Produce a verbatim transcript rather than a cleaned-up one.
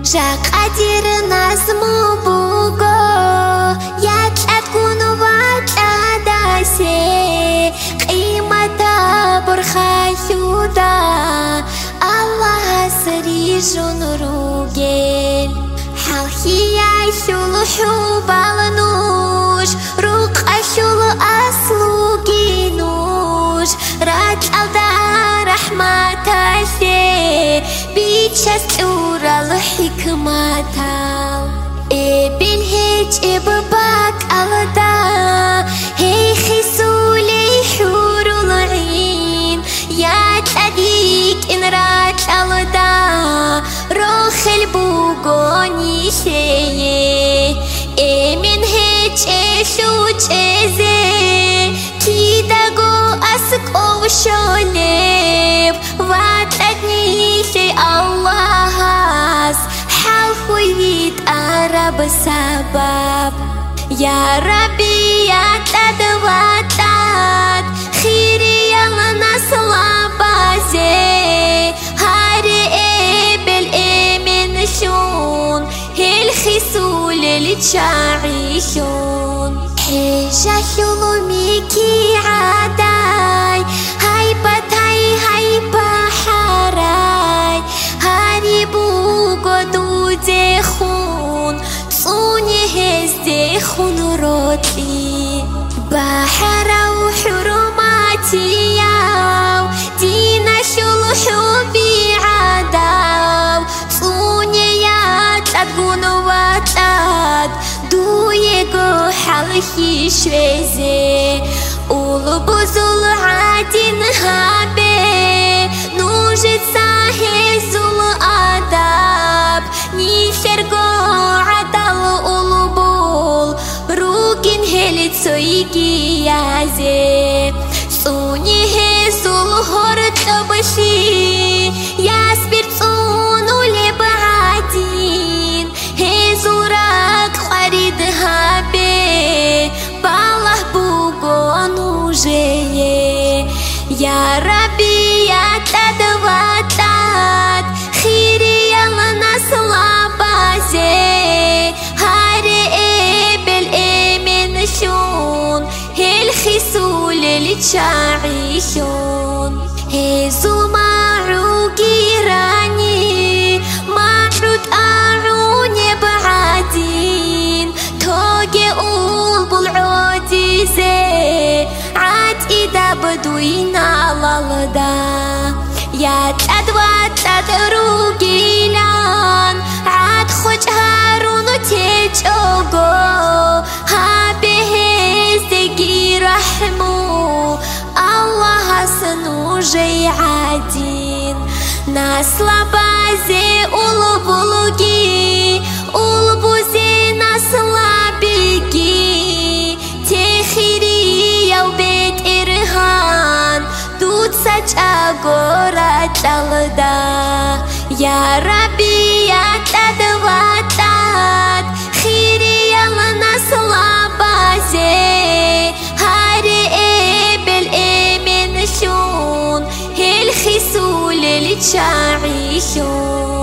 شقدر نظم بوگو یتلت گنوات عدسه قیمتا برخیودا الله سریجون روگل حلخی شل حوبال نوش روق شل أسلوگی نوش رات الدا رحمتا سه بیچست اورال حکمتا ابن هج ابباك الدا هي خسولي حور العين يا تديك ان رات الدا روخ البوغوني شيء امن هج اشوج ازي كيداغو اسكو شوليب واتدني شيء الله حلخويت أرب سبب يا ربي يا تدواتات خيري يلا نصلا بازي هاري إبل إمن شون هل خسول التشاعيشون حيشا شلوميكي عداي هاي باتاي هاي بحراي هاري بوغو دخون صوني هزدي خون روتي بحر وحرماتي ياو دينا شلحو بعداو صوني يات أدقون واتاد دويقو حلخي شويزي أولو بزول عادين هابي نوجد ساهي زول آداب نيشرقو عدال أولوبول روكين هلت سويكي يازي صوني هزول هورت بشي ياسبر صونو لبعادين هزول راك خريد هابي بالله بوغو نوجي يا ربي يا تدواتات خيري يلا نصلا بازي هاري إبل إمن شون هل خسول التشاعيشون هزو معوكي راني معود أعوني بعدين توجي أول بالعودي زي عاد إذا بدوينا لالدا يا تدوات تدروقي لان عاد خج هارون تيج اوغو هابه زقي رحمو الله سنوجي عادين ناس لبازي اولو بلوغي اولو بوزي ناس لابيغي تخيري يو بيت إرهان دود سج أغورات الدا يا ربي يا تدواتات خيري يلا نصلا بازي هاري إبل إمن شون هل خسول التشاعيشون